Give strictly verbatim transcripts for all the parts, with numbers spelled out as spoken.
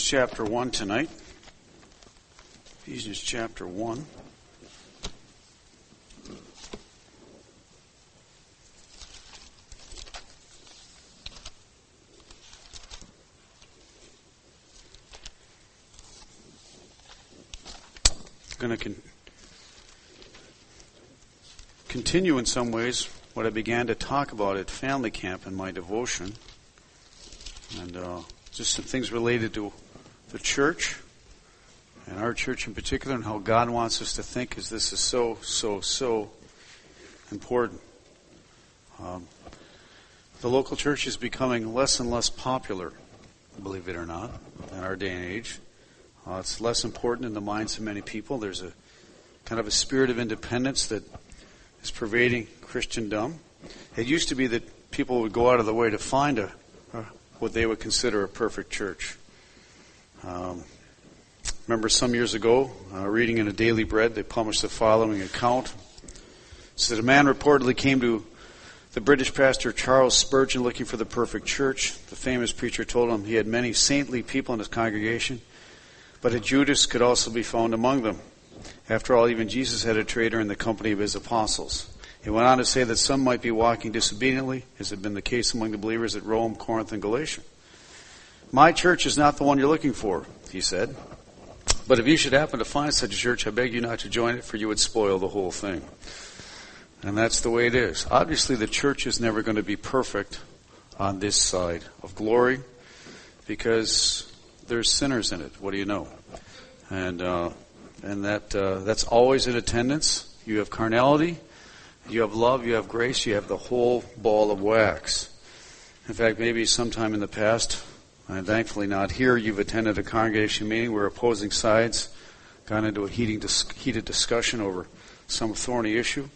chapter one tonight. Ephesians chapter one. I'm going to con- continue in some ways what I began to talk about at family camp in my devotion. And uh, just some things related to the church, and our church in particular, and how God wants us to think, because this is so, so, so important. Um, the local church is becoming less and less popular, believe it or not, in our day and age. Uh, it's less important in the minds of many people. There's a kind of a spirit of independence that is pervading Christendom. It used to be that people would go out of the way to find a, a what they would consider a perfect church. Um, remember some years ago, uh, reading in a Daily Bread, they published the following account. It said, a man reportedly came to the British pastor Charles Spurgeon looking for the perfect church. The famous preacher told him he had many saintly people in his congregation, but a Judas could also be found among them. After all, even Jesus had a traitor in the company of his apostles. He went on to say that some might be walking disobediently, as had been the case among the believers at Rome, Corinth, and Galatia. My church is not the one you're looking for, he said. But if you should happen to find such a church, I beg you not to join it, for you would spoil the whole thing. And that's the way it is. Obviously, the church is never going to be perfect on this side of glory, because there's sinners in it. What do you know? And uh, and that uh, that's always in attendance. You have carnality. You have love, you have grace, you have the whole ball of wax. In fact, maybe sometime in the past, and thankfully not here, you've attended a congregation meeting where opposing sides got into a heating, heated discussion over some thorny issue.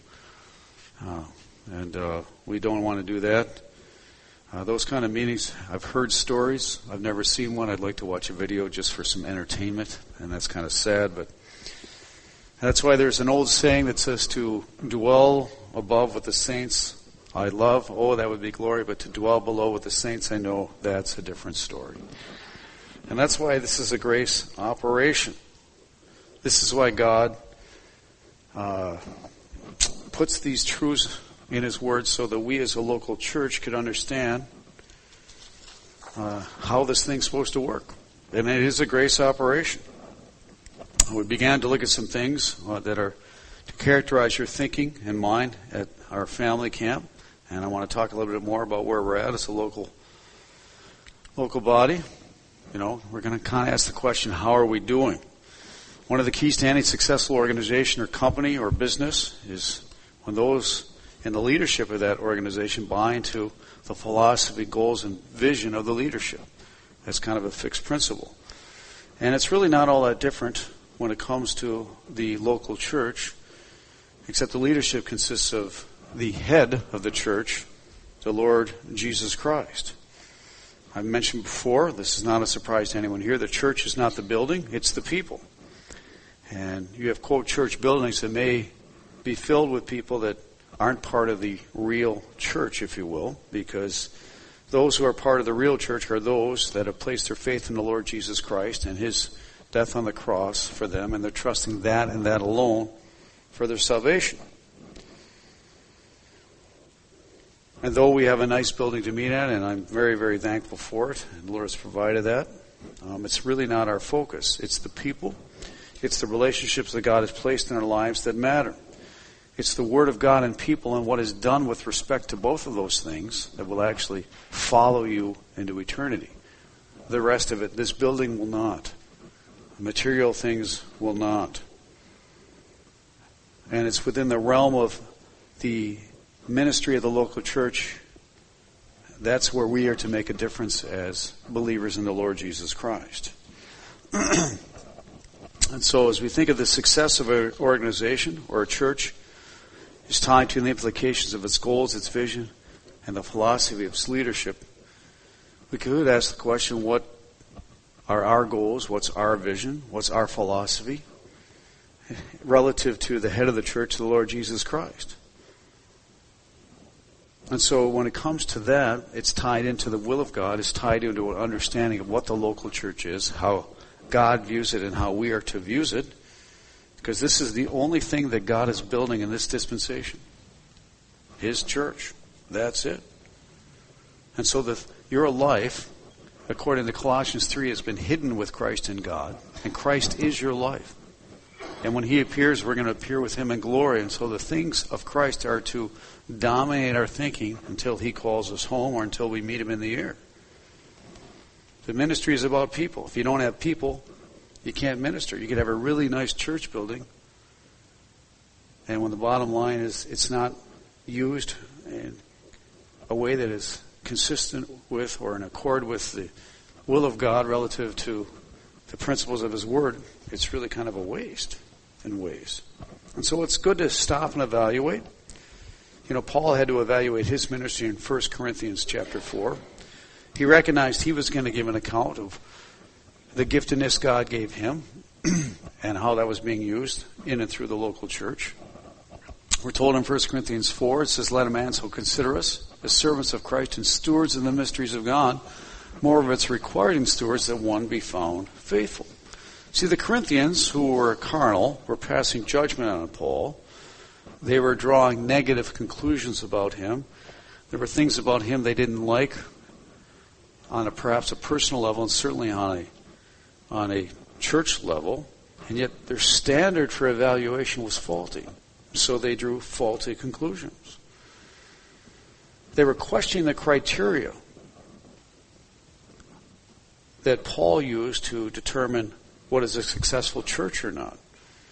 Uh, and uh, we don't want to do that. Uh, those kind of meetings, I've heard stories. I've never seen one. I'd like to watch a video just for some entertainment, and that's kind of sad, but that's why there's an old saying that says to dwell above with the saints I love, oh, that would be glory, but to dwell below with the saints I know, that's a different story. And that's why this is a grace operation. This is why God uh, puts these truths in His Word so that we as a local church could understand uh, how this thing's supposed to work. And it is a grace operation. We began to look at some things uh, that are to characterize your thinking and mind at our family camp, and I want to talk a little bit more about where we're at as a local local body. You know, we're going to kind of ask the question, how are we doing? One of the keys to any successful organization or company or business is when those in the leadership of that organization buy into the philosophy, goals, and vision of the leadership. That's kind of a fixed principle. And it's really not all that different when it comes to the local church, except the leadership consists of the head of the church, the Lord Jesus Christ. I've mentioned before, this is not a surprise to anyone here, the church is not the building, it's the people. And you have, quote, church buildings that may be filled with people that aren't part of the real church, if you will, because those who are part of the real church are those that have placed their faith in the Lord Jesus Christ and His death on the cross for them, and they're trusting that and that alone for their salvation. And though we have a nice building to meet at, and I'm very, very thankful for it, and the Lord has provided that, um, it's really not our focus. It's the people. It's the relationships that God has placed in our lives that matter. It's the Word of God and people and what is done with respect to both of those things that will actually follow you into eternity. The rest of it, this building will not. Material things will not. And it's within the realm of the ministry of the local church. That's where we are to make a difference as believers in the Lord Jesus Christ. And so as we think of the success of an organization or a church, it's tied to the implications of its goals, its vision, and the philosophy of its leadership. We could ask the question, what are our goals? What's our vision? What's our philosophy relative to the head of the church, the Lord Jesus Christ? And so when it comes to that, it's tied into the will of God. It's tied into an understanding of what the local church is, how God views it, and how we are to view it. Because this is the only thing that God is building in this dispensation. His church. That's it. And so the, your life, according to Colossians three, has been hidden with Christ in God. And Christ is your life. And when He appears, we're going to appear with Him in glory. And so the things of Christ are to dominate our thinking until He calls us home or until we meet Him in the air. The ministry is about people. If you don't have people, you can't minister. You could have a really nice church building, and when the bottom line is it's not used in a way that is consistent with or in accord with the will of God relative to the principles of His Word, it's really kind of a waste in ways. And so it's good to stop and evaluate. You know, Paul had to evaluate his ministry in First Corinthians chapter four. He recognized he was going to give an account of the giftedness God gave him and how that was being used in and through the local church. We're told in First Corinthians four, it says, "Let a man so consider us as servants of Christ and stewards in the mysteries of God. Moreover, it's required in stewards that one be found faithful." See, the Corinthians, who were carnal, were passing judgment on Paul. They were drawing negative conclusions about him. There were things about him they didn't like on a perhaps a personal level and certainly on a on a church level, and yet their standard for evaluation was faulty. So they drew faulty conclusions. They were questioning the criteria that Paul used to determine what is a successful church or not.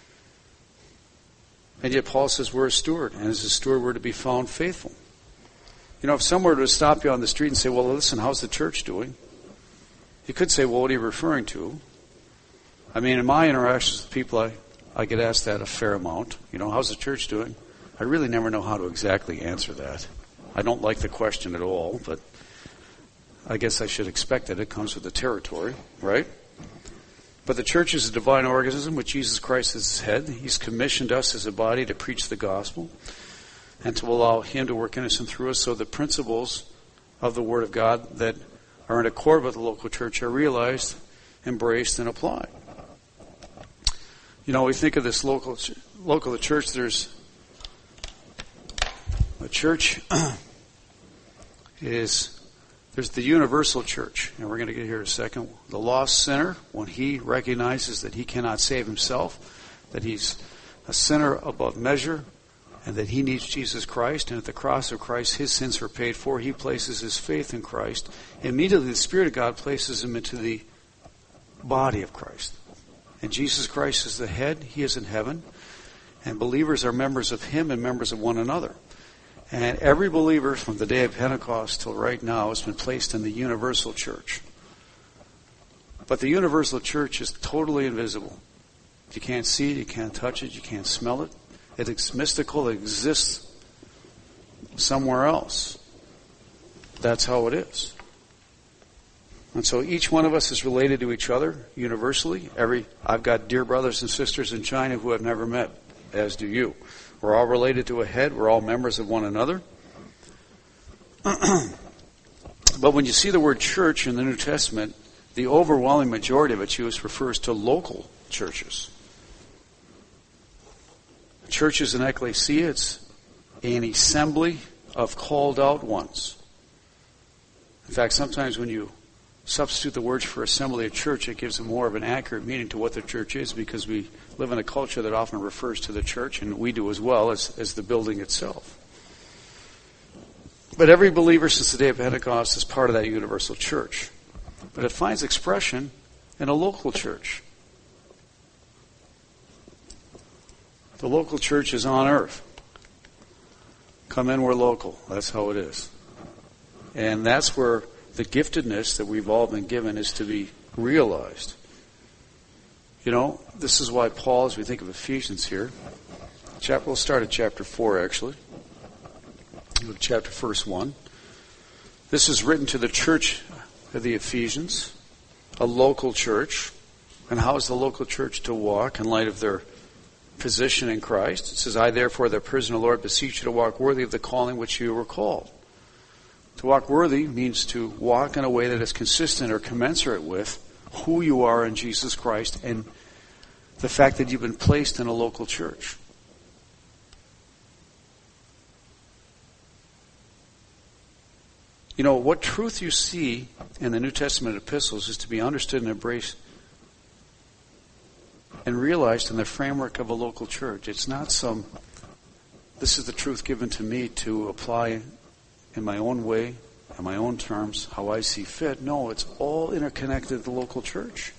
And yet Paul says we're a steward, and as a steward we're to be found faithful. You know, if someone were to stop you on the street and say, "Well, listen, how's the church doing?" You could say, "Well, what are you referring to?" I mean, in my interactions with people, I, I get asked that a fair amount. You know, how's the church doing? I really never know how to exactly answer that. I don't like the question at all, but I guess I should expect it. It comes with the territory, right? But the church is a divine organism with Jesus Christ as its head. He's commissioned us as a body to preach the gospel and to allow Him to work in us and through us so the principles of the Word of God that are in accord with the local church are realized, embraced, and applied. You know, we think of this local local church. There's a church is there's the universal church, and we're going to get here in a second. The lost sinner, when he recognizes that he cannot save himself, that he's a sinner above measure, and that he needs Jesus Christ, and at the cross of Christ his sins are paid for, he places his faith in Christ. Immediately the Spirit of God places him into the body of Christ. And Jesus Christ is the head, He is in heaven, and believers are members of Him and members of one another. And every believer from the day of Pentecost till right now has been placed in the universal church. But the universal church is totally invisible. You can't see it, you can't touch it, you can't smell it. It's mystical, it exists somewhere else. That's how it is. And so each one of us is related to each other universally. Every I've got dear brothers and sisters in China who I've never met, as do you. We're all related to a head. We're all members of one another. But when you see the word church in the New Testament, the overwhelming majority of its use refers to local churches. Church is an ecclesia. It's an assembly of called out ones. In fact, sometimes when you substitute the words for assembly of church, it gives a more of an accurate meaning to what the church is, because we live in a culture that often refers to the church, and we do as well, as, as the building itself. But every believer since the day of Pentecost is part of that universal church. But it finds expression in a local church. The local church is on earth. Come in, we're local. That's how it is. And that's where the giftedness that we've all been given is to be realized. You know, this is why Paul, as we think of Ephesians here, chapter, we'll start at chapter four actually. Go to chapter verse one. This is written to the church of the Ephesians, a local church. And how is the local church to walk in light of their position in Christ? It says, "I therefore, the prisoner of the Lord, beseech you to walk worthy of the calling which you were called." To walk worthy means to walk in a way that is consistent or commensurate with who you are in Jesus Christ and the fact that you've been placed in a local church. You know, what truth you see in the New Testament epistles is to be understood and embraced and realized in the framework of a local church. It's not some, this is the truth given to me to apply in my own way, on my own terms, how I see fit. No, it's all interconnected with the local church.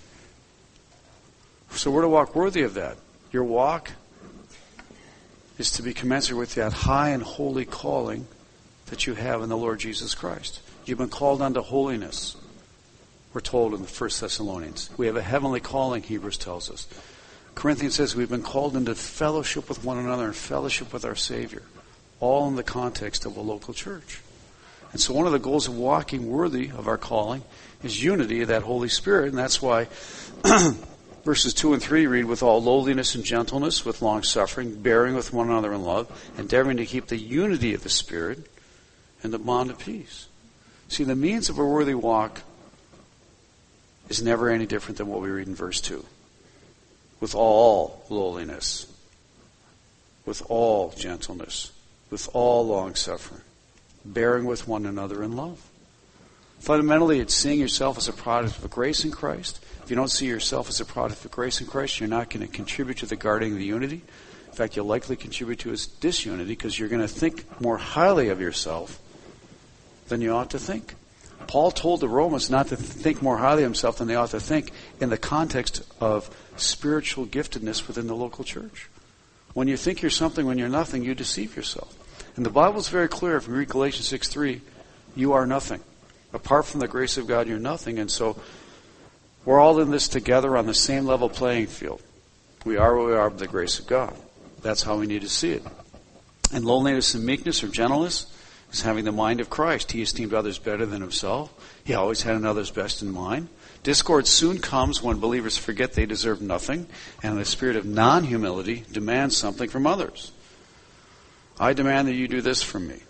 So we're to walk worthy of that. Your walk is to be commensurate with that high and holy calling that you have in the Lord Jesus Christ. You've been called unto holiness, we're told in the First Thessalonians. We have a heavenly calling, Hebrews tells us. Corinthians says we've been called into fellowship with one another and fellowship with our Savior, all in the context of a local church. And so one of the goals of walking worthy of our calling is unity of that Holy Spirit, and that's why verses two and three read, with all lowliness and gentleness, with long suffering, bearing with one another in love, endeavoring to keep the unity of the Spirit and the bond of peace. See, the means of a worthy walk is never any different than what we read in verse two. With all lowliness, with all gentleness, with all long suffering, bearing with one another in love. Fundamentally, it's seeing yourself as a product of grace in Christ. If you don't see yourself as a product of grace in Christ, you're not going to contribute to the guarding of the unity. In fact, you'll likely contribute to its disunity because you're going to think more highly of yourself than you ought to think. Paul told the Romans not to think more highly of himself than they ought to think in the context of spiritual giftedness within the local church. When you think you're something when you're nothing, you deceive yourself. And the Bible's very clear. If you read Galatians six three, you are nothing. Apart from the grace of God, you're nothing. And so we're all in this together on the same level playing field. We are what we are by the grace of God. That's how we need to see it. And lowliness and meekness or gentleness is having the mind of Christ. He esteemed others better than himself. He always had another's best in mind. Discord soon comes when believers forget they deserve nothing, and the spirit of non-humility demands something from others. I demand that you do this for me.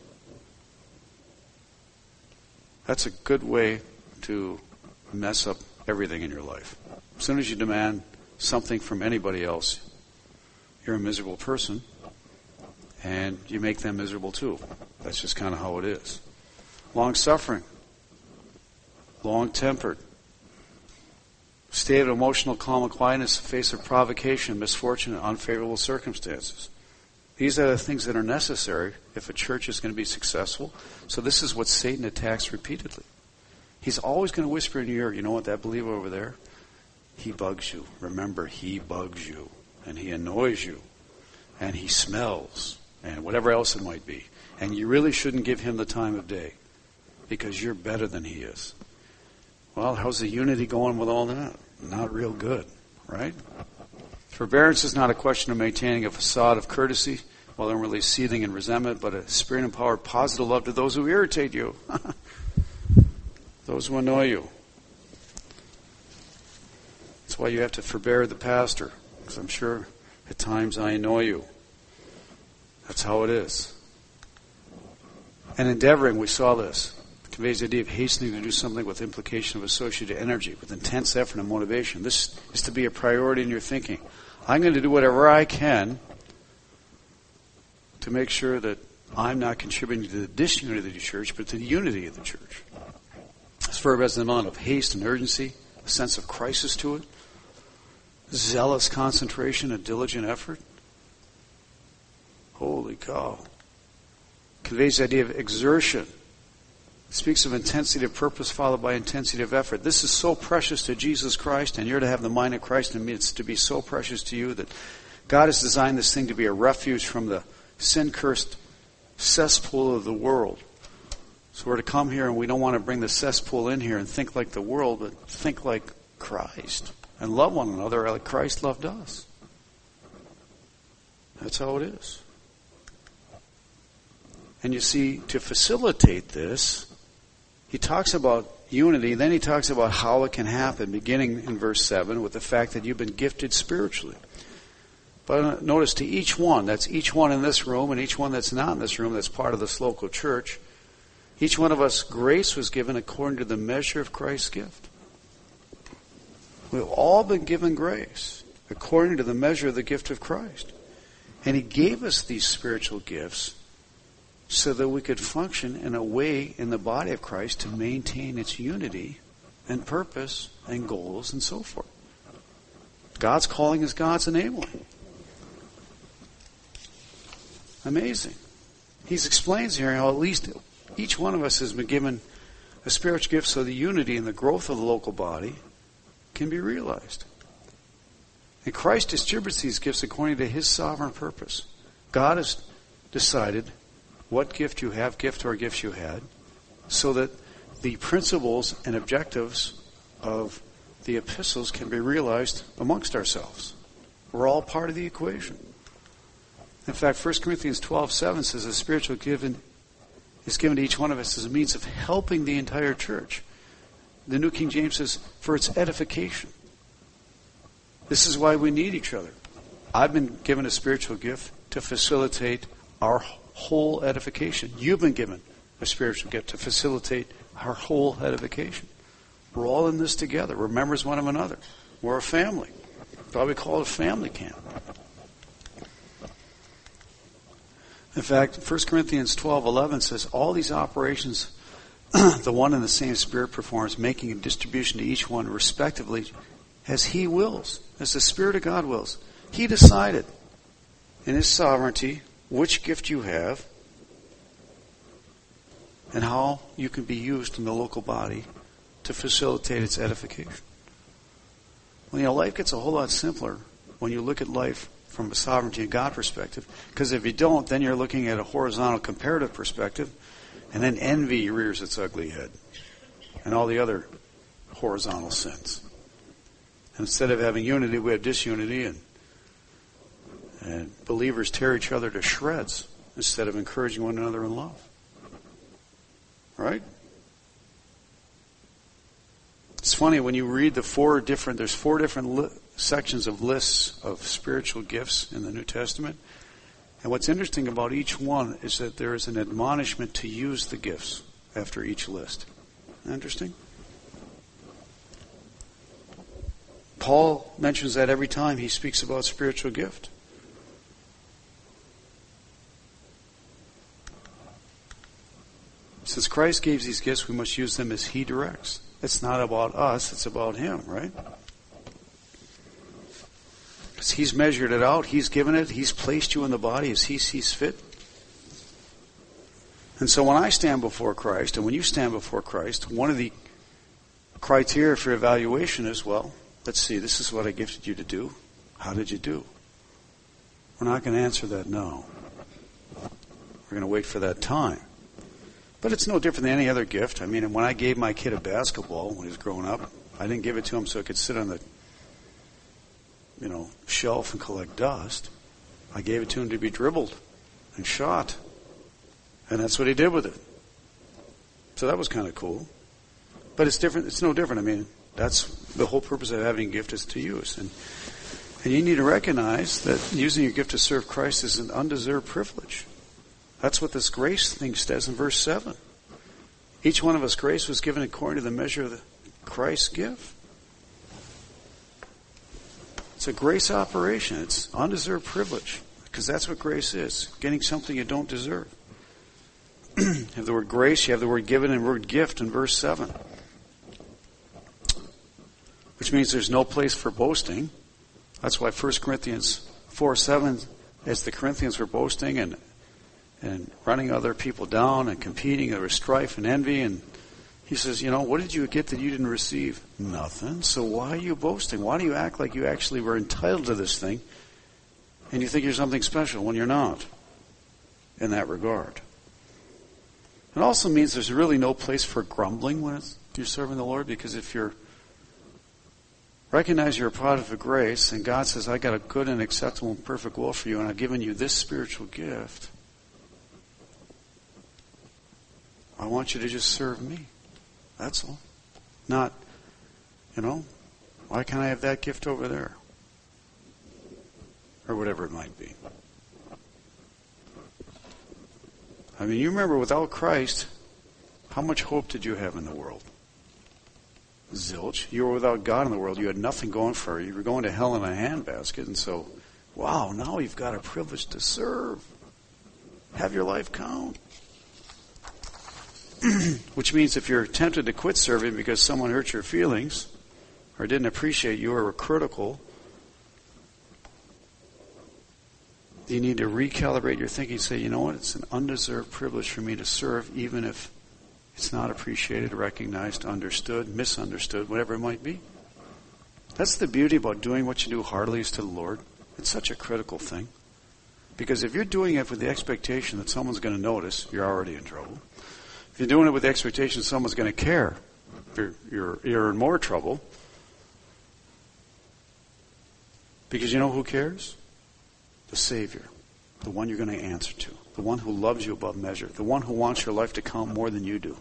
That's a good way to mess up everything in your life. As soon as you demand something from anybody else, you're a miserable person, and you make them miserable too. That's just kind of how it is. Long-suffering, long-tempered, state of emotional calm and quietness in the face of provocation, misfortune, and unfavorable circumstances. These are the things that are necessary if a church is going to be successful. So this is what Satan attacks repeatedly. He's always going to whisper in your ear, you know what, that believer over there, he bugs you. Remember, he bugs you. And he annoys you. And he smells. And whatever else it might be. And you really shouldn't give him the time of day. Because you're better than he is. Well, how's the unity going with all that? Not real good, right? Forbearance is not a question of maintaining a facade of courtesy while inwardly seething in resentment, but a spirit-empowered positive love to those who irritate you. Those who annoy you. That's why you have to forbear the pastor, because I'm sure at times I annoy you. That's how it is. And endeavoring, we saw this. It conveys the idea of hastening to do something with implication of associated energy, with intense effort and motivation. This is to be a priority in your thinking. I'm going to do whatever I can to make sure that I'm not contributing to the disunity of the church, but to the unity of the church. This verb has an amount of haste and urgency, a sense of crisis to it, zealous concentration and diligent effort. Holy cow. Conveys the idea of exertion. It speaks of intensity of purpose followed by intensity of effort. This is so precious to Jesus Christ, and you're to have the mind of Christ, and it's to be so precious to you that God has designed this thing to be a refuge from the sin-cursed cesspool of the world. So we're to come here, and we don't want to bring the cesspool in here and think like the world, but think like Christ and love one another like Christ loved us. That's how it is. And you see, to facilitate this, he talks about unity, then he talks about how it can happen, beginning in verse seven with the fact that you've been gifted spiritually. But notice, to each one, that's each one in this room and each one that's not in this room that's part of this local church, Each one of us, grace was given according to the measure of Christ's gift. We've all been given grace according to the measure of the gift of Christ. And He gave us these spiritual gifts so that we could function in a way in the body of Christ to maintain its unity and purpose and goals and so forth. God's calling is God's enabling. Amazing. He explains here how at least each one of us has been given a spiritual gift so the unity and the growth of the local body can be realized. And Christ distributes these gifts according to His sovereign purpose. God has decided what gift you have, gift or gifts you had, so that the principles and objectives of the epistles can be realized amongst ourselves. We're all part of the equation. In fact, First Corinthians twelve seven says a spiritual given is given to each one of us as a means of helping the entire church. The New King James says, for its edification. This is why we need each other. I've been given a spiritual gift to facilitate our whole edification. You've been given a spiritual gift to facilitate our whole edification. We're all in this together. We're members one of another. We're a family. That's why we call it a family camp. In fact, First Corinthians twelve eleven says, all these operations the one and the same Spirit performs, making a distribution to each one respectively as He wills, as the Spirit of God wills. He decided in His sovereignty which gift you have and how you can be used in the local body to facilitate its edification. Well, you know, life gets a whole lot simpler when you look at life from a sovereignty and God perspective, because if you don't, then you're looking at a horizontal comparative perspective, and then envy rears its ugly head, and all the other horizontal sins. And instead of having unity, we have disunity, and and believers tear each other to shreds instead of encouraging one another in love. Right? It's funny when you read the four different, there's four different li- sections of lists of spiritual gifts in the New Testament. And what's interesting about each one is that there is an admonishment to use the gifts after each list. Interesting? Paul mentions that every time he speaks about spiritual gift. Since Christ gave these gifts, we must use them as He directs. It's not about us, it's about Him, right? Because He's measured it out, He's given it, He's placed you in the body as He sees fit. And so when I stand before Christ, and when you stand before Christ, one of the criteria for evaluation is, well, let's see, this is what I gifted you to do. How did you do? We're not going to answer that no. We're going to wait for that time. But it's no different than any other gift. I mean, when I gave my kid a basketball when he was growing up, I didn't give it to him so it could sit on the, you know, shelf and collect dust. I gave it to him to be dribbled and shot. And that's what he did with it. So that was kind of cool. But it's different. It's no different. I mean, that's the whole purpose of having a gift is to use. And, and you need to recognize that using your gift to serve Christ is an undeserved privilege. That's what this grace thing says in verse seven. Each one of us grace was given according to the measure of the Christ's gift. It's a grace operation. It's undeserved privilege. Because that's what grace is. Getting something you don't deserve. You have the word grace, you have the word given and the word gift in verse seven. Which means there's no place for boasting. That's why First Corinthians four seven, as the Corinthians were boasting and and running other people down and competing, there was strife and envy, and he says, you know, what did you get that you didn't receive? Nothing. So why are you boasting? Why do you act like you actually were entitled to this thing and you think you're something special when you're not in that regard? It also means there's really no place for grumbling when it's, you're serving the Lord, because if you're recognize you're a product of grace and God says, I got a good and acceptable and perfect will for you and I've given you this spiritual gift, I want you to just serve me. That's all. Not, you know, why can't I have that gift over there? Or whatever it might be. I mean, you remember without Christ, How much hope did you have in the world? Zilch. You were without God in the world. You had nothing going for you. You were going to hell in a handbasket. And so, wow, now you've got a privilege to serve. Have your life count. Which means if you're tempted to quit serving because someone hurt your feelings or didn't appreciate you or were critical, you need to recalibrate your thinking and say, you know what, it's an undeserved privilege for me to serve, even if it's not appreciated, recognized, understood, misunderstood, whatever it might be. That's the beauty about doing what you do heartily is to the Lord. It's such a critical thing. Because if you're doing it with the expectation that someone's going to notice, you're already in trouble. If you're doing it with the expectation someone's going to care, you're, you're, you're in more trouble. Because you know who cares? The Savior. The one you're going to answer to. The one who loves you above measure. The one who wants your life to count more than you do.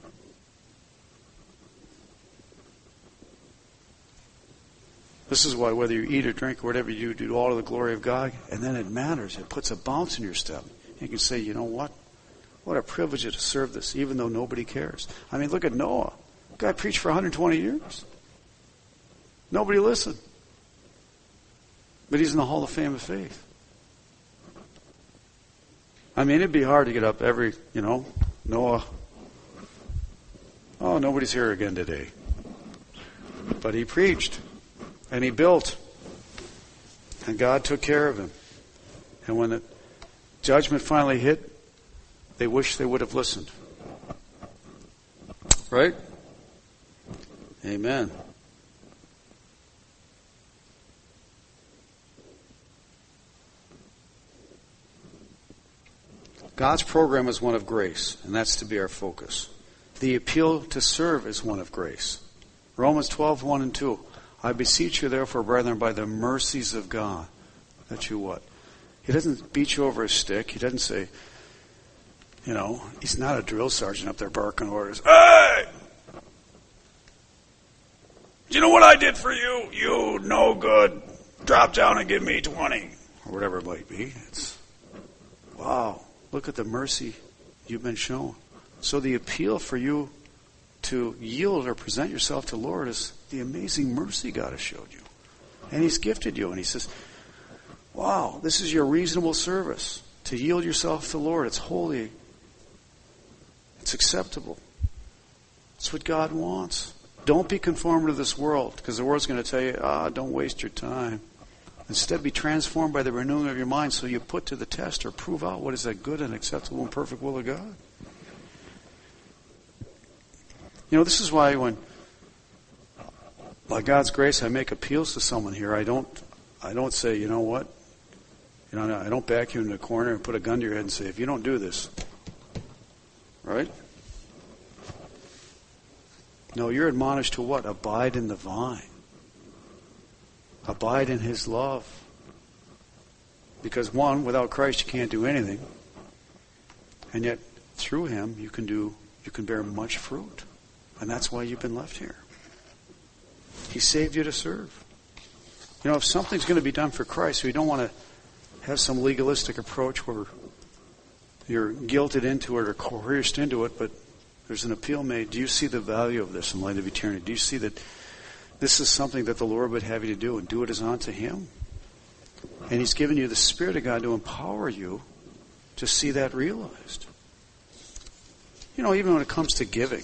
This is why whether you eat or drink or whatever you do, do all to the glory of God. And then it matters. It puts a bounce in your step. You can say, you know what? What a privilege to serve this, even though nobody cares. I mean, look at Noah. The guy preached for one hundred twenty years. Nobody listened. But he's in the Hall of Fame of Faith. I mean, it'd be hard to get up every, you know, Noah. Oh, nobody's here again today. But he preached. And he built. And God took care of him. And when the judgment finally hit, they wished they would have listened. Right? Amen. God's program is one of grace, and that's to be our focus. The appeal to serve is one of grace. Romans twelve, one and two. I beseech you, therefore, brethren, by the mercies of God, that you what? He doesn't beat you over a stick. He doesn't say, you know, he's not a drill sergeant up there barking orders. Hey! Do you know what I did for you? You no good. Drop down and give me twenty. Or whatever it might be. It's, wow, look at the mercy you've been shown. So the appeal for you to yield or present yourself to the Lord is the amazing mercy God has showed you. And he's gifted you. And he says, wow, this is your reasonable service. To yield yourself to the Lord. It's holy. It's acceptable. It's what God wants. Don't be conformed to this world, because the world's going to tell you, ah, don't waste your time. Instead, be transformed by the renewing of your mind so you put to the test or prove out what is that good and acceptable and perfect will of God. You know, this is why when, by God's grace, I make appeals to someone here. I don't, I don't say, you know what? You know, I don't back you in the corner and put a gun to your head and say, if you don't do this, right? No, you're admonished to what? Abide in the vine. Abide in his love. Because one, without Christ you can't do anything. And yet, through him, you can do, you can bear much fruit. And that's why you've been left here. He saved you to serve. You know, if something's going to be done for Christ, we don't want to have some legalistic approach where you're guilted into it or coerced into it, but there's an appeal made. Do you see the value of this in light of eternity? Do you see that this is something that the Lord would have you to do, and do it as unto him? And he's given you the Spirit of God to empower you to see that realized. You know, even when it comes to giving.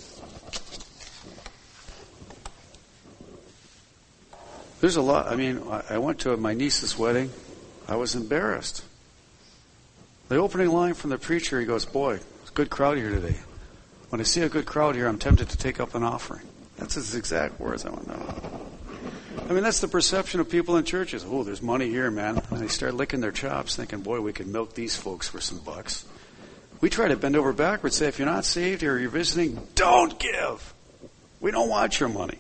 There's a lot. I mean, I went to my niece's wedding. I was embarrassed. The opening line from the preacher, he goes, boy, it's a good crowd here today. When I see a good crowd here, I'm tempted to take up an offering. That's his exact words. I went, no. I mean, that's the perception of people in churches. Oh, there's money here, man. And they start licking their chops thinking, boy, we could milk these folks for some bucks. We try to bend over backwards, say, if you're not saved here or you're visiting, don't give. We don't want your money.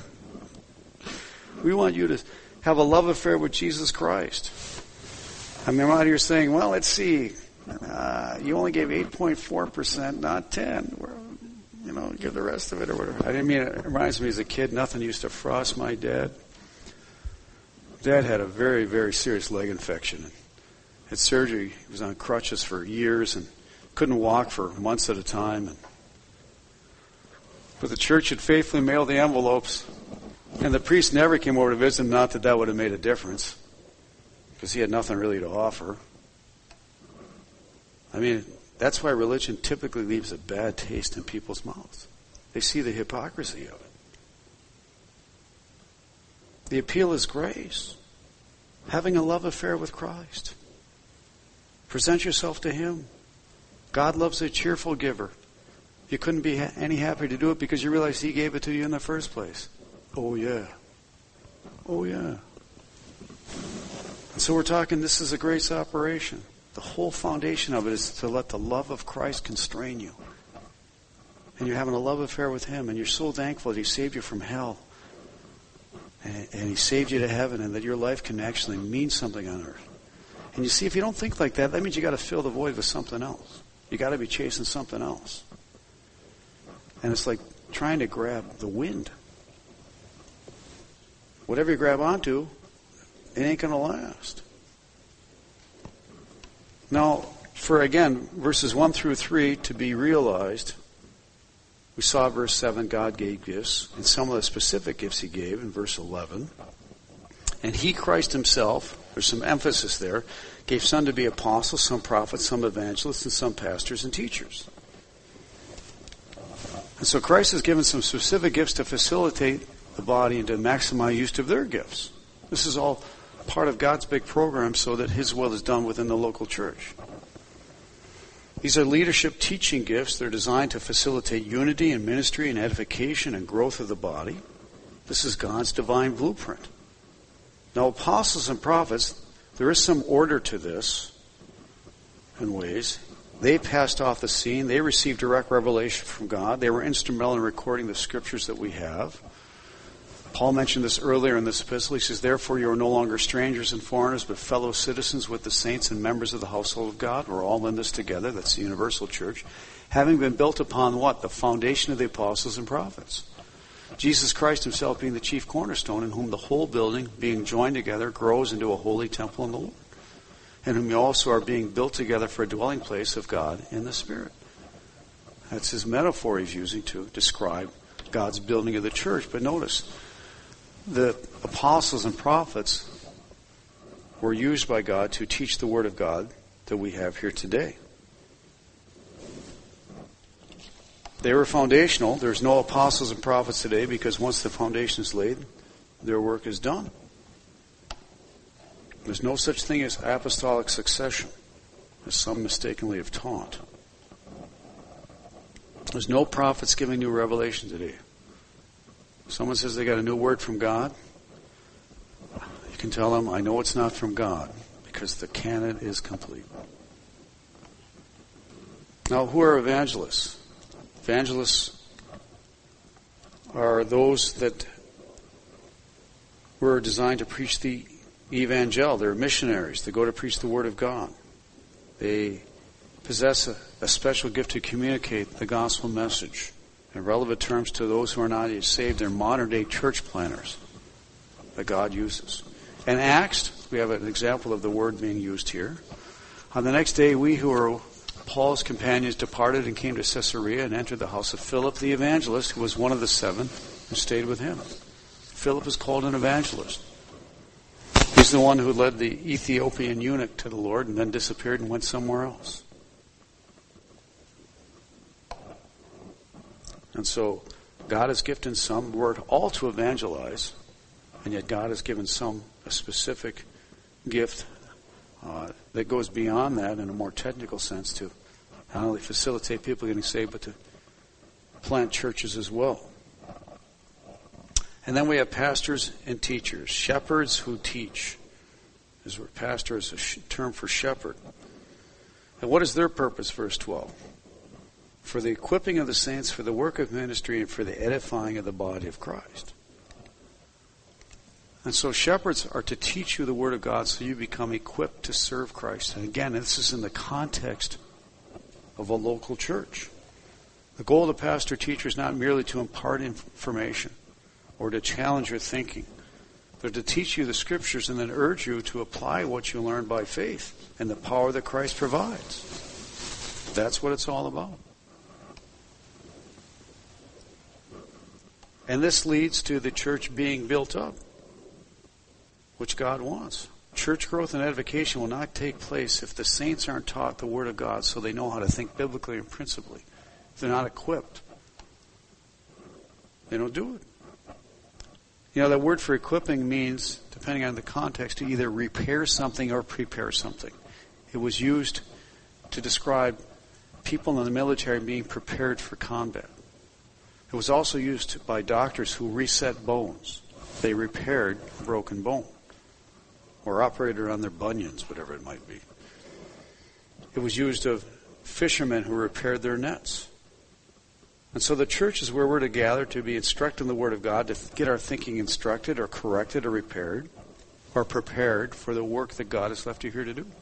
We want you to have a love affair with Jesus Christ. I mean, I'm out here saying, well, let's see. Uh, you only gave eight point four percent, not ten. Well, you know, give the rest of it or whatever. I didn't mean it. It reminds me as a kid, nothing used to frost my dad. Dad had a very, very serious leg infection. Had surgery. He was on crutches for years and couldn't walk for months at a time. And But the church had faithfully mailed the envelopes, and the priest never came over to visit him, not that that would have made a difference, because he had nothing really to offer. I mean, that's why religion typically leaves a bad taste in people's mouths. They see the hypocrisy of it. The appeal is grace. Having a love affair with Christ. Present yourself to Him. God loves a cheerful giver. You couldn't be any happier to do it because you realize He gave it to you in the first place. Oh yeah. Oh yeah. And so we're talking, this is a grace operation. The whole foundation of it is to let the love of Christ constrain you. And you're having a love affair with Him, and you're so thankful that He saved you from hell. And, and He saved you to heaven, and that your life can actually mean something on earth. And you see, if you don't think like that, that means you got to fill the void with something else. You got to be chasing something else. And it's like trying to grab the wind. Whatever you grab onto, it ain't going to last. Now, for again, verses one through three to be realized, we saw verse seven, God gave gifts, and some of the specific gifts He gave in verse eleven. And He, Christ Himself, there's some emphasis there, gave some to be apostles, some prophets, some evangelists, and some pastors and teachers. And so Christ has given some specific gifts to facilitate the body and to maximize use of their gifts. This is all part of God's big program so that His will is done within the local church. These are leadership teaching gifts. They're designed to facilitate unity and ministry and edification and growth of the body. This is God's divine blueprint. Now, apostles and prophets, there is some order to this in ways. They passed off the scene. They received direct revelation from God. They were instrumental in recording the scriptures that we have. Paul mentioned this earlier in this epistle. He says, therefore you are no longer strangers and foreigners, but fellow citizens with the saints and members of the household of God. We're all in this together. That's the universal church. Having been built upon what? The foundation of the apostles and prophets. Jesus Christ Himself being the chief cornerstone, in whom the whole building, being joined together, grows into a holy temple in the Lord. In whom you also are being built together for a dwelling place of God in the Spirit. That's His metaphor He's using to describe God's building of the church. But notice, the apostles and prophets were used by God to teach the Word of God that we have here today. They were foundational. There's no apostles and prophets today because once the foundation is laid, their work is done. There's no such thing as apostolic succession, as some mistakenly have taught. There's no prophets giving new revelation today. Someone says they got a new word from God. You can tell them, I know it's not from God, because the canon is complete. Now, who are evangelists? Evangelists are those that were designed to preach the evangel. They're missionaries. They go to preach the Word of God. They possess a, a special gift to communicate the gospel message. In relevant terms to those who are not yet saved, they're modern-day church planners that God uses. In Acts, we have an example of the word being used here. On the next day, we who are Paul's companions departed and came to Caesarea and entered the house of Philip the evangelist, who was one of the seven, and stayed with him. Philip is called an evangelist. He's the one who led the Ethiopian eunuch to the Lord and then disappeared and went somewhere else. And so God has given some word all to evangelize, and yet God has given some a specific gift uh, that goes beyond that in a more technical sense to not only facilitate people getting saved, but to plant churches as well. And then we have pastors and teachers, shepherds who teach. This word pastor is a sh- term for shepherd. And what is their purpose, verse twelve? For the equipping of the saints, for the work of ministry, and for the edifying of the body of Christ. And so shepherds are to teach you the Word of God so you become equipped to serve Christ. And again, this is in the context of a local church. The goal of the pastor teacher is not merely to impart information or to challenge your thinking. They're to teach you the Scriptures and then urge you to apply what you learn by faith and the power that Christ provides. That's what it's all about. And this leads to the church being built up, which God wants. Church growth and edification will not take place if the saints aren't taught the Word of God so they know how to think biblically and principally. If they're not equipped, they don't do it. You know, that word for equipping means, depending on the context, to either repair something or prepare something. It was used to describe people in the military being prepared for combat. It was also used by doctors who reset bones. They repaired a broken bone or operated on their bunions, whatever it might be. It was used of fishermen who repaired their nets. And so the church is where we're to gather to be instructed in the Word of God, to get our thinking instructed or corrected or repaired or prepared for the work that God has left you here to do.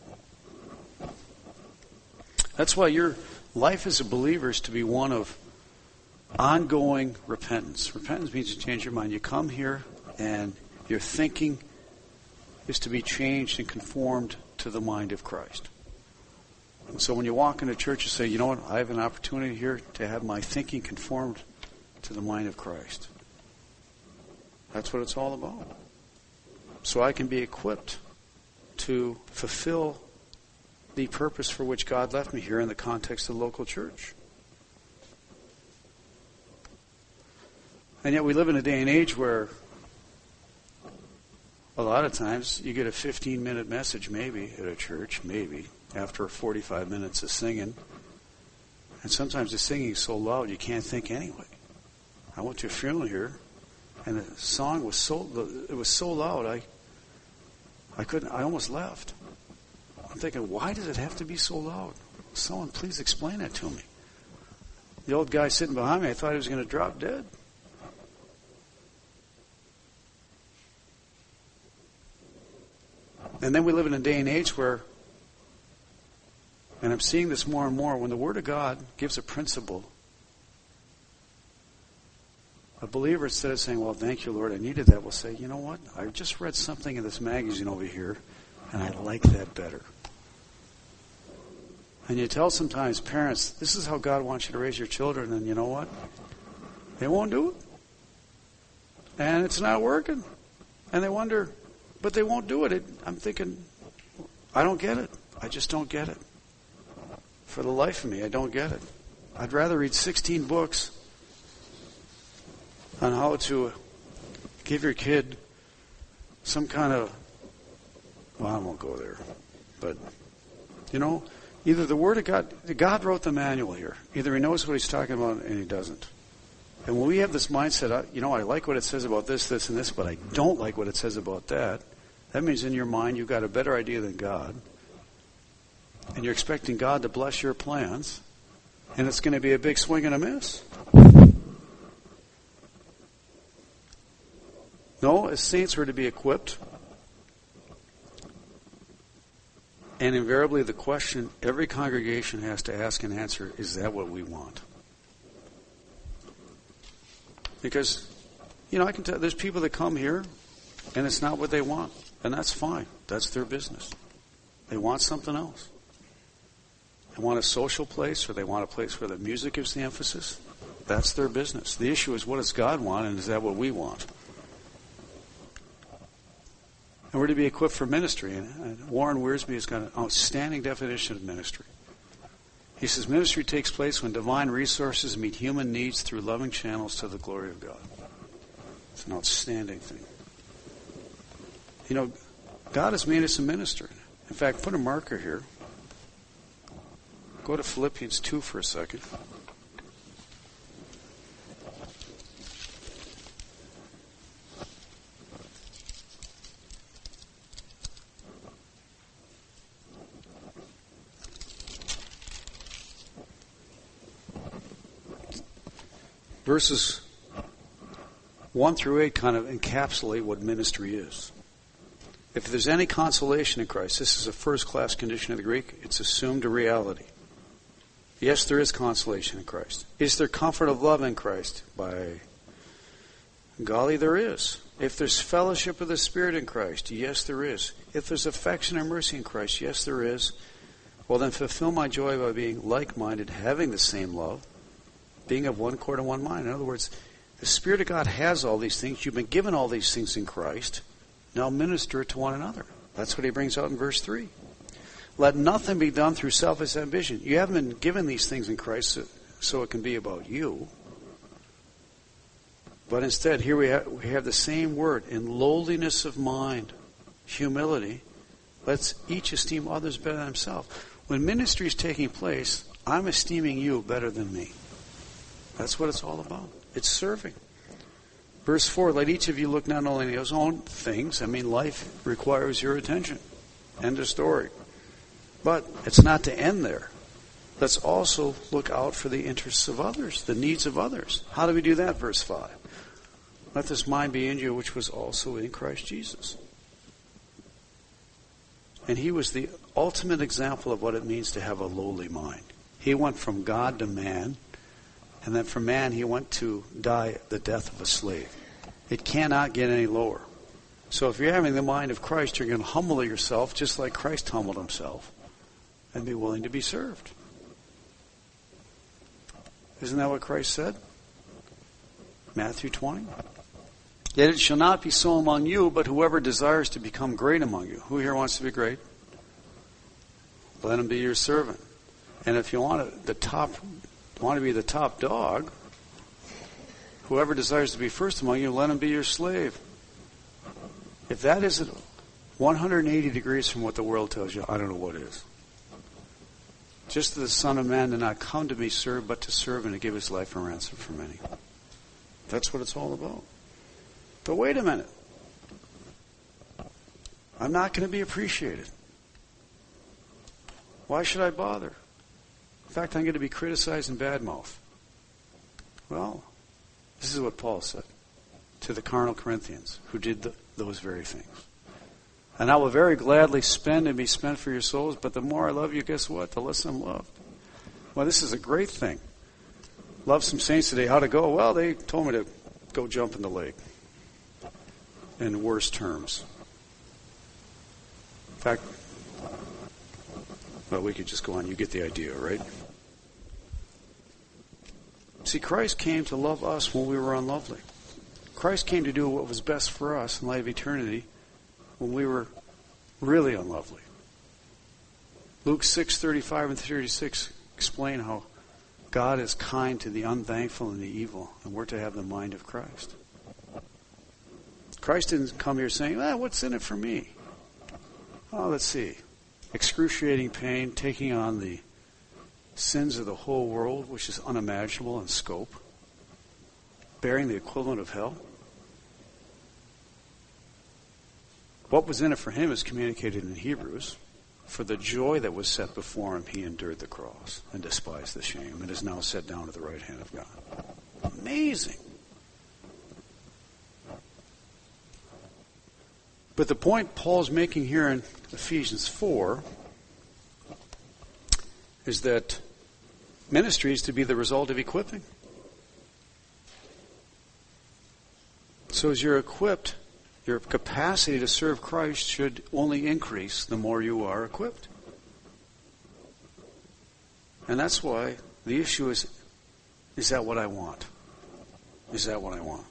That's why your life as a believer is to be one of ongoing repentance. Repentance means you change your mind. You come here and your thinking is to be changed and conformed to the mind of Christ. And so when you walk into church, you say, you know what, I have an opportunity here to have my thinking conformed to the mind of Christ. That's what it's all about. So I can be equipped to fulfill the purpose for which God left me here in the context of the local church. And yet we live in a day and age where a lot of times you get a fifteen-minute message maybe at a church, maybe, after forty-five minutes of singing. And sometimes the singing is so loud you can't think anyway. I went to a funeral here, and the song was so it was so loud I I couldn't I almost left. I'm thinking, why does it have to be so loud? Someone please explain that to me. The old guy sitting behind me, I thought he was going to drop dead. And then we live in a day and age where, and I'm seeing this more and more, when the Word of God gives a principle, a believer, instead of saying, well, thank you, Lord, I needed that, will say, you know what, I just read something in this magazine over here, and I like that better. And you tell sometimes parents, this is how God wants you to raise your children, and you know what? They won't do it. And it's not working. And they wonder, but they won't do it. it. I'm thinking, I don't get it. I just don't get it. For the life of me, I don't get it. I'd rather read sixteen books on how to give your kid some kind of, well, I won't go there. But, you know, either the Word of God, God wrote the manual here. Either He knows what He's talking about and He doesn't. And when we have this mindset, you know, I like what it says about this, this, and this, but I don't like what it says about that, that means in your mind you've got a better idea than God. And you're expecting God to bless your plans. And it's going to be a big swing and a miss. No, as saints we're to be equipped. And invariably the question every congregation has to ask and answer, is that what we want? Because, you know, I can tell there's people that come here and it's not what they want. And that's fine. That's their business. They want something else. They want a social place, or they want a place where the music is the emphasis. That's their business. The issue is, what does God want, and is that what we want? And we're to be equipped for ministry. And Warren Wiersbe has got an outstanding definition of ministry. He says, ministry takes place when divine resources meet human needs through loving channels to the glory of God. It's an outstanding thing. You know, God has made us a minister. In fact, put a marker here. Go to Philippians two for a second. Verses one through eight kind of encapsulate what ministry is. If there's any consolation in Christ, this is a first-class condition of the Greek, it's assumed a reality. Yes, there is consolation in Christ. Is there comfort of love in Christ? By golly, there is. If there's fellowship of the Spirit in Christ, yes, there is. If there's affection and mercy in Christ, yes, there is. Well, then fulfill my joy by being like-minded, having the same love, being of one accord and one mind. In other words, The Spirit of God has all these things. You've been given all these things in Christ. Now minister it to one another. That's what he brings out in verse three. Let nothing be done through selfish ambition. You haven't been given these things in Christ so, so it can be about you. But instead, here we have, we have the same word. In lowliness of mind, humility, let's each esteem others better than himself. When ministry is taking place, I'm esteeming you better than me. That's what it's all about. It's serving. Verse four, let each of you look not only at his own things. I mean, life requires your attention. End of story. But it's not to end there. Let's also look out for the interests of others, the needs of others. How do we do that? Verse five. Let this mind be in you, which was also in Christ Jesus. And he was the ultimate example of what it means to have a lowly mind. He went from God to man, and then from man he went to die the death of a slave. It cannot get any lower. So if you're having the mind of Christ, you're going to humble yourself just like Christ humbled himself and be willing to be served. Isn't that what Christ said? Matthew twenty. Yet it shall not be so among you, but whoever desires to become great among you. Who here wants to be great? Let him be your servant. And if you want to, the top, want to be the top dog, whoever desires to be first among you, let him be your slave. If that isn't one hundred eighty degrees from what the world tells you, I don't know what is. Just the Son of Man did not come to be served, but to serve and to give his life a ransom for many. That's what it's all about. But wait a minute. I'm not going to be appreciated. Why should I bother? In fact, I'm going to be criticized and badmouthed. Well, this is what Paul said to the carnal Corinthians who did the, those very things. And I will very gladly spend and be spent for your souls, but the more I love you, guess what? The less I'm loved. Well, this is a great thing. Love some saints today. How to go? Well, they told me to go jump in the lake. In worse terms. In fact, well, we could just go on. You get the idea, right? See, Christ came to love us when we were unlovely. Christ came to do what was best for us in light of eternity when we were really unlovely. Luke six thirty-five and thirty-six explain how God is kind to the unthankful and the evil, and we're to have the mind of Christ. Christ didn't come here saying, ah, what's in it for me? Oh, let's see. Excruciating pain, taking on the sins of the whole world, which is unimaginable in scope, bearing the equivalent of hell. What was in it for him is communicated in Hebrews. For the joy that was set before him, he endured the cross and despised the shame and is now set down at the right hand of God. Amazing. But the point Paul's making here in Ephesians four is that ministry is to be the result of equipping. So as you're equipped, your capacity to serve Christ should only increase the more you are equipped. And that's why the issue is, is that what I want? Is that what I want?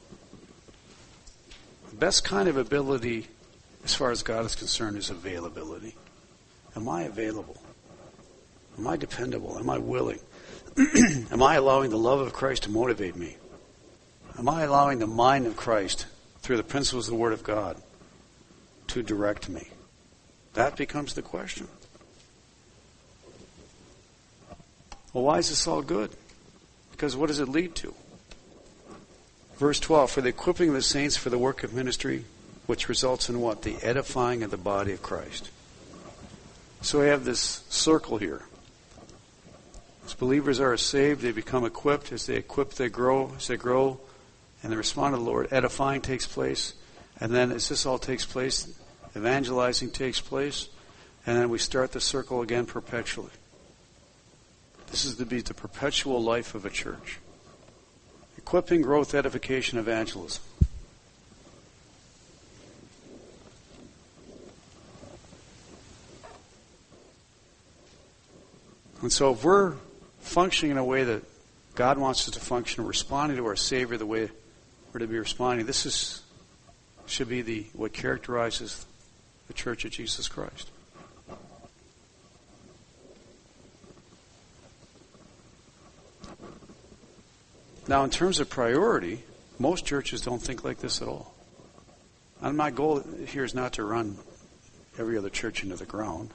The best kind of ability, as far as God is concerned, is availability. Am I available? Am I dependable? Am I willing? Am I allowing the love of Christ to motivate me? Am I allowing the mind of Christ, through the principles of the Word of God, to direct me? That becomes the question. Well, why is this all good? Because what does it lead to? Verse twelve, for the equipping of the saints for the work of ministry, which results in what? The edifying of the body of Christ. So we have this circle here. As believers are saved, they become equipped. As they equip, they grow. As they grow, and they respond to the Lord, edifying takes place. And then as this all takes place, evangelizing takes place. And then we start the circle again perpetually. This is to be the perpetual life of a church. Equipping, growth, edification, evangelism. And so if we're functioning in a way that God wants us to function responding to our Savior the way we're to be responding. This is should be the what characterizes the Church of Jesus Christ. Now, in terms of priority, most churches don't think like this at all. And my goal here is not to run every other church into the ground.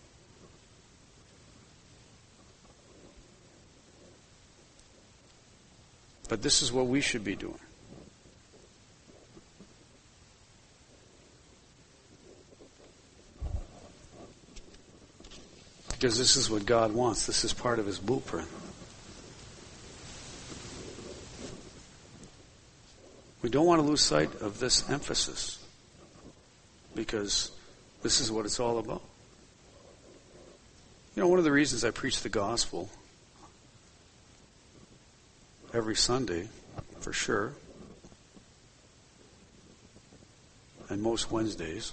But this is what we should be doing. Because this is what God wants. This is part of His blueprint. We don't want to lose sight of this emphasis, because this is what it's all about. You know, one of the reasons I preach the gospel every Sunday, for sure, and most Wednesdays,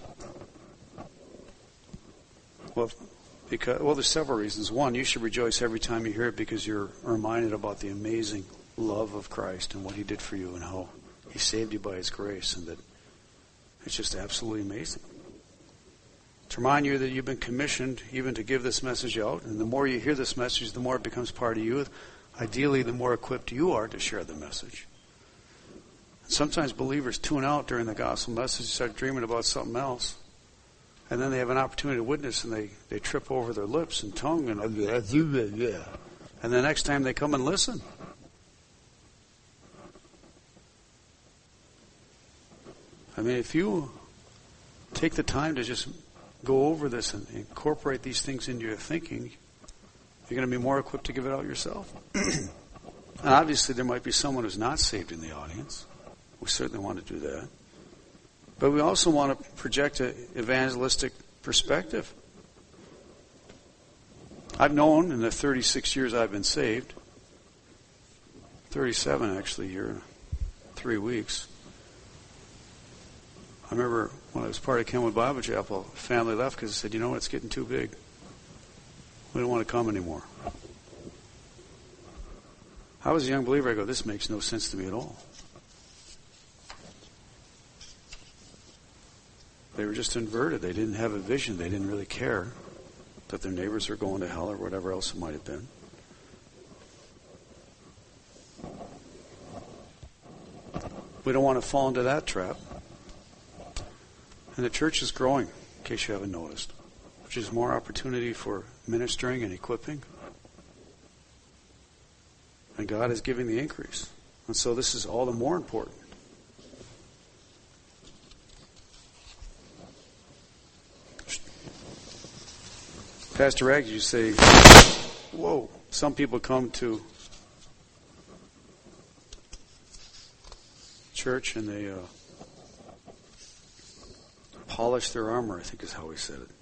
well, because well, there's several reasons. One, you should rejoice every time you hear it, because you're reminded about the amazing love of Christ and what He did for you and how He saved you by His grace, and that it's just absolutely amazing. To remind you that you've been commissioned even to give this message out, and the more you hear this message, the more it becomes part of you. Ideally, the more equipped you are to share the message. Sometimes believers tune out during the gospel message, start dreaming about something else, and then they have an opportunity to witness, and they, they trip over their lips and tongue, and and the next time they come and listen, I mean, if you take the time to just go over this and incorporate these things into your thinking, you're going to be more equipped to give it out yourself. And obviously, there might be someone who's not saved in the audience. We certainly want to do that. But we also want to project an evangelistic perspective. I've known in the thirty-six years I've been saved, thirty-seven actually here in three weeks, I remember when I was part of Kenwood Bible Chapel, family left because they said, you know what, it's getting too big. We don't want to come anymore. I was a young believer. I go, this makes no sense to me at all. They were just inverted. They didn't have a vision. They didn't really care that their neighbors were going to hell or whatever else it might have been. We don't want to fall into that trap. And the church is growing, in case you haven't noticed, which is more opportunity for ministering and equipping. And God is giving the increase. And so this is all the more important. Pastor Ragg, you say, whoa, some people come to church and they uh, polish their armor, I think is how he said it.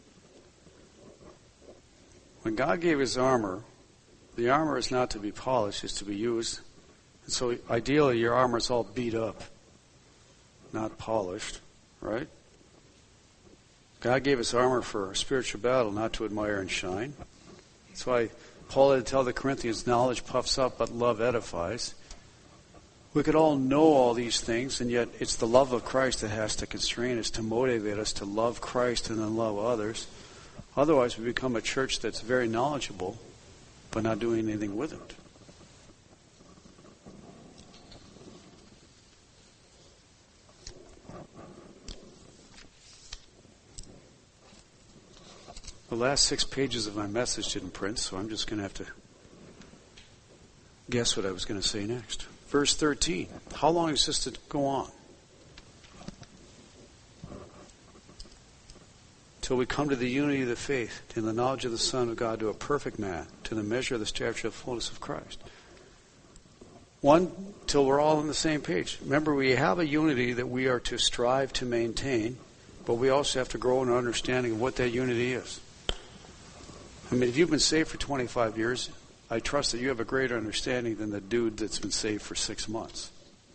When God gave His armor, the armor is not to be polished, it's to be used. And so ideally your armor is all beat up, not polished, right? God gave His armor for a spiritual battle, not to admire and shine. That's why Paul had to tell the Corinthians, knowledge puffs up, but love edifies. We could all know all these things, and yet it's the love of Christ that has to constrain us, to motivate us to love Christ and then love others. Otherwise, we become a church that's very knowledgeable, but not doing anything with it. The last six pages of my message didn't print, so I'm just going to have to guess what I was going to say next. Verse thirteen. How long is this to go on? Till we come to the unity of the faith, to the knowledge of the Son of God, to a perfect man, to the measure of the stature of the fullness of Christ. One, till we're all on the same page. Remember, we have a unity that we are to strive to maintain, but we also have to grow in our understanding of what that unity is. I mean, if you've been saved for twenty-five years, I trust that you have a greater understanding than the dude that's been saved for six months.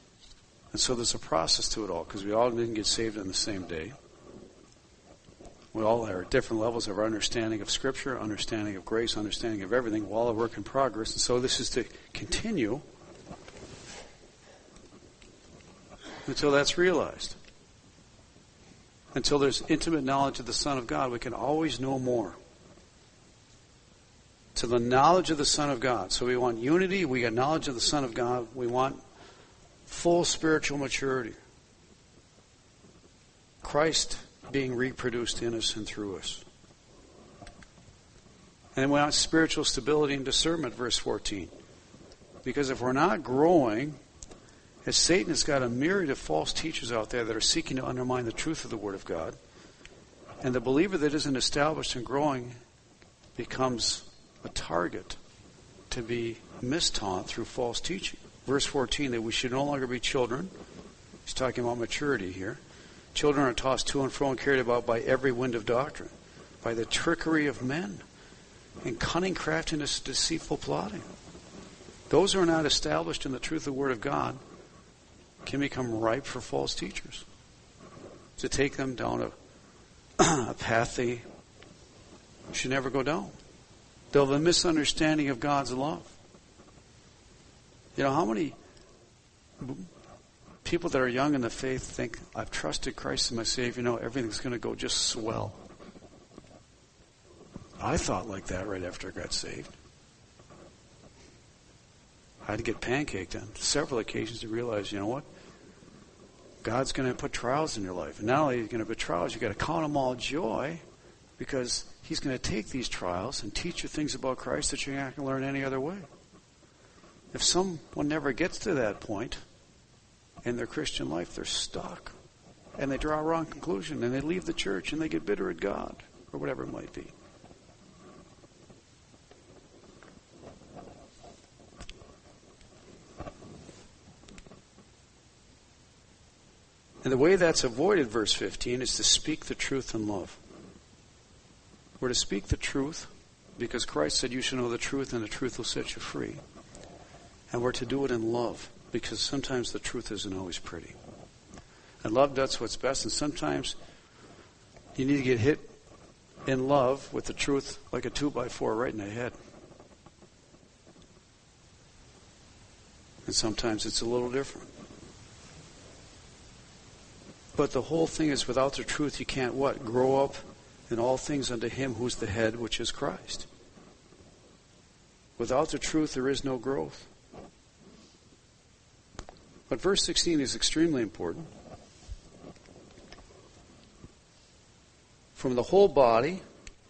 And so there's a process to it all, because we all didn't get saved on the same day. We all are at different levels of our understanding of Scripture, understanding of grace, understanding of everything. We're all a work in progress. And so this is to continue until that's realized. Until there's intimate knowledge of the Son of God, we can always know more. To the knowledge of the Son of God. So we want unity, we got knowledge of the Son of God, we want full spiritual maturity. Christ being reproduced in us and through us. And we want spiritual stability and discernment, verse fourteen. Because if we're not growing, as Satan has got a myriad of false teachers out there that are seeking to undermine the truth of the Word of God, and the believer that isn't established and growing becomes a target to be mistaught through false teaching. Verse fourteen, that we should no longer be children. He's talking about maturity here. Children are tossed to and fro and carried about by every wind of doctrine, by the trickery of men, and cunning craftiness, deceitful plotting. Those who are not established in the truth of the Word of God can become ripe for false teachers, to take them down a, a path they should never go down. They'll have a misunderstanding of God's love. You know, how many people that are young in the faith think, I've trusted Christ as my Savior, you know, everything's going to go just swell. I thought like that right after I got saved. I had to get pancaked on several occasions to realize, you know what? God's going to put trials in your life. And not only is He going to put trials, you've got to count them all joy, because He's going to take these trials and teach you things about Christ that you're not going to learn any other way. If someone never gets to that point in their Christian life, they're stuck. And they draw a wrong conclusion, and they leave the church, and they get bitter at God, or whatever it might be. And the way that's avoided, verse fifteen, is to speak the truth in love. We're to speak the truth because Christ said you should know the truth and the truth will set you free. And we're to do it in love because sometimes the truth isn't always pretty. And love does what's best, and sometimes you need to get hit in love with the truth like a two by four right in the head. And sometimes it's a little different. But the whole thing is, without the truth you can't what? Grow up in all things unto Him who's the head, which is Christ. Without the truth there is no growth. But verse sixteen is extremely important. From the whole body,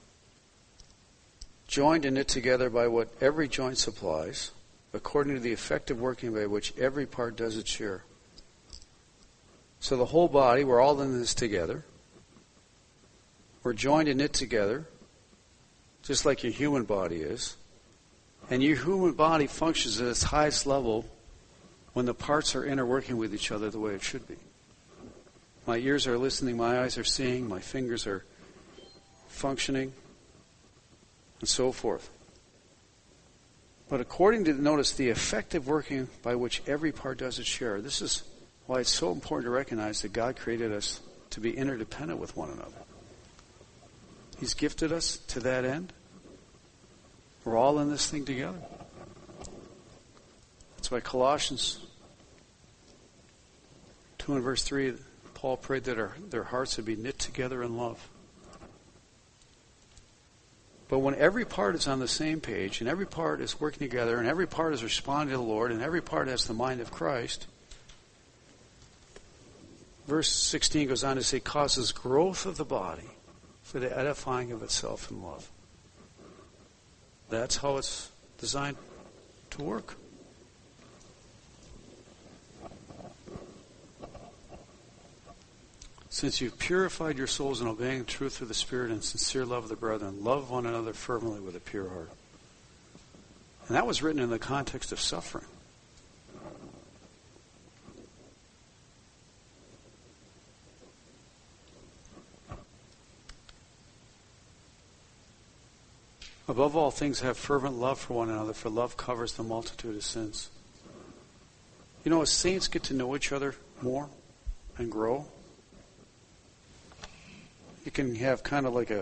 joined and knit together by what every joint supplies, according to the effective working by which every part does its share. So the whole body, we're all in this together. We're joined and knit together, just like your human body is. And your human body functions at its highest level when the parts are interworking with each other the way it should be. My ears are listening, my eyes are seeing, my fingers are functioning, and so forth. But according to, notice, the effective working by which every part does its share, this is why it's so important to recognize that God created us to be interdependent with one another. He's gifted us to that end. We're all in this thing together. That's why Colossians two and verse three, Paul prayed that our, their hearts would be knit together in love. But when every part is on the same page, and every part is working together, and every part is responding to the Lord, and every part has the mind of Christ, verse sixteen goes on to say, causes growth of the body for the edifying of itself in love. That's how it's designed to work. Since you've purified your souls in obeying the truth of the Spirit and sincere love of the brethren, love one another fervently with a pure heart. And that was written in the context of suffering. Above all things, have fervent love for one another, for love covers the multitude of sins. You know, as saints get to know each other more and grow, you you can have kind of like a,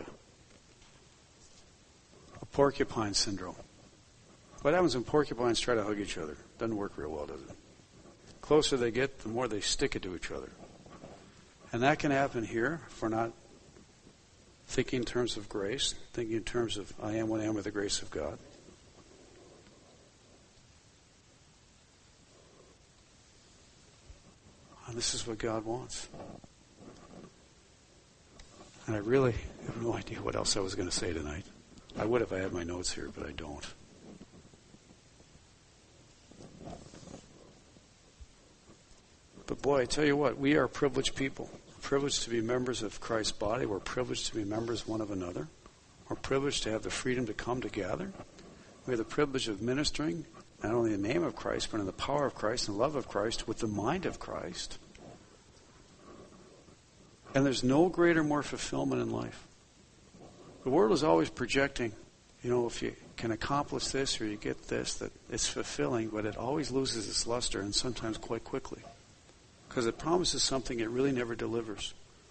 a porcupine syndrome. What happens when porcupines try to hug each other? Doesn't work real well, does it? The closer they get, the more they stick it to each other. And that can happen here if we're not thinking in terms of grace, thinking in terms of I am what I am with the grace of God. And this is what God wants. And I really have no idea what else I was going to say tonight. I would if I had my notes here, but I don't. But boy, I tell you what, we are privileged people. We're privileged to be members of Christ's body. We're privileged to be members one of another. We're privileged to have the freedom to come together. We have the privilege of ministering, not only in the name of Christ, but in the power of Christ and the love of Christ, with the mind of Christ. And there's no greater, more fulfillment in life. The world is always projecting, you know, if you can accomplish this or you get this, that it's fulfilling, but it always loses its luster, and sometimes quite quickly. Because it promises something it really never delivers.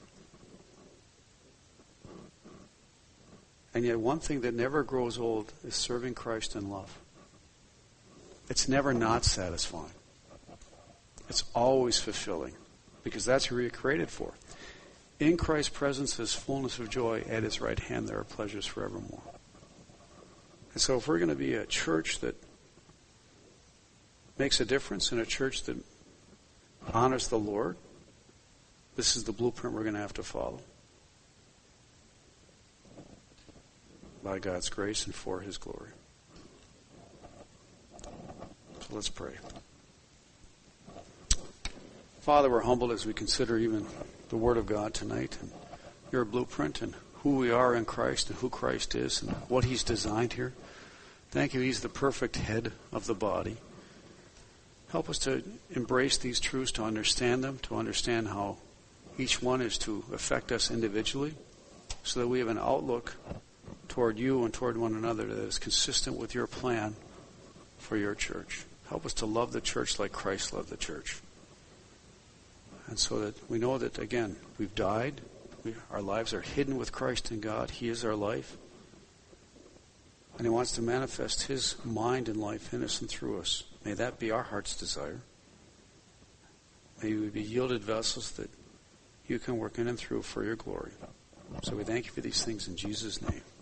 And yet one thing that never grows old is serving Christ in love. It's never not satisfying. It's always fulfilling. Because that's who you're created for. In Christ's presence is fullness of joy. At his right hand there are pleasures forevermore. And so if we're going to be a church that makes a difference, and a church that honors the Lord, this is the blueprint we're going to have to follow. By God's grace and for his glory. So let's pray. Father, we're humbled as we consider even the Word of God tonight, and your blueprint, and who we are in Christ, and who Christ is, and what he's designed here. Thank you, he's the perfect head of the body. Help us to embrace these truths, to understand them, to understand how each one is to affect us individually, so that we have an outlook toward you and toward one another that is consistent with your plan for your church. Help us to love the church like Christ loved the church. And so that we know that, again, we've died. We, our lives are hidden with Christ in God. He is our life. And he wants to manifest his mind and life in us and through us. May that be our heart's desire. May we be yielded vessels that you can work in and through for your glory. So we thank you for these things in Jesus' name.